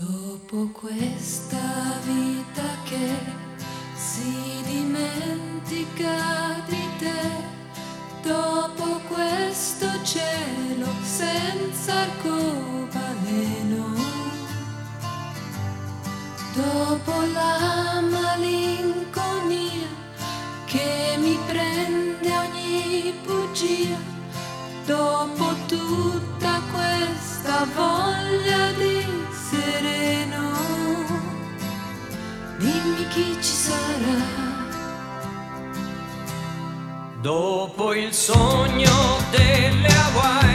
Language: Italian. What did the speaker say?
Dopo questa vita che si dimentica di te, dopo questo cielo senza arcobaleno, dopo la malinconia che mi prende ogni bugia, dopo tutta questa voglia di sereno, dimmi chi ci sarà. Dopo il sogno delle Hawaii